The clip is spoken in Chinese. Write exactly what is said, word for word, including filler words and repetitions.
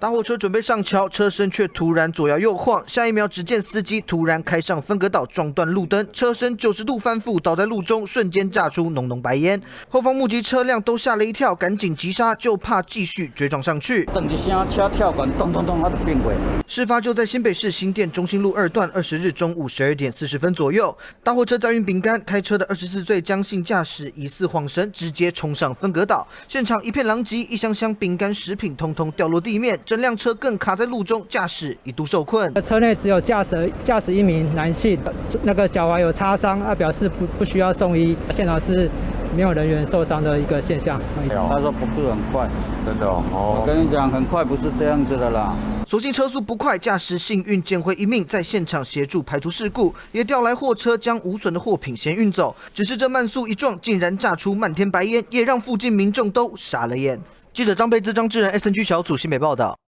大货车准备上桥，车身却突然左摇右晃，下一秒只见司机突然开上分隔岛，撞断路灯，车身九十度翻覆，倒在路中，瞬间炸出浓浓白烟。后方目击车辆都吓了一跳，赶紧急刹，就怕继续追撞上去。 等一声车跳管，咚咚咚，它就变轨。 事发就在新北市新店中心路二段，二十日中午十二点四十分左右，大货车载运饼干，开车的二十四岁江姓驾驶疑似晃神，直接冲上分隔岛，现场一片狼藉，一箱箱饼干、食品通通掉落地面。 整辆车更卡在路中，驾驶一度受困。 车内只有驾驶驾驶一名男性，那个脚踝有擦伤，啊，表示不不需要送医。现场是没有人员受伤的一个现象。 他说不是很快， 真的哦。 我跟你讲，很快不是这样子的啦。 所幸车速不快，驾驶幸运捡回一命，在现场协助排除事故，也调来货车将无损的货品先运走。只是这慢速一撞，竟然炸出漫天白烟，也让附近民众都傻了眼。记者张贝兹、张志仁 S N G 小组新北报道。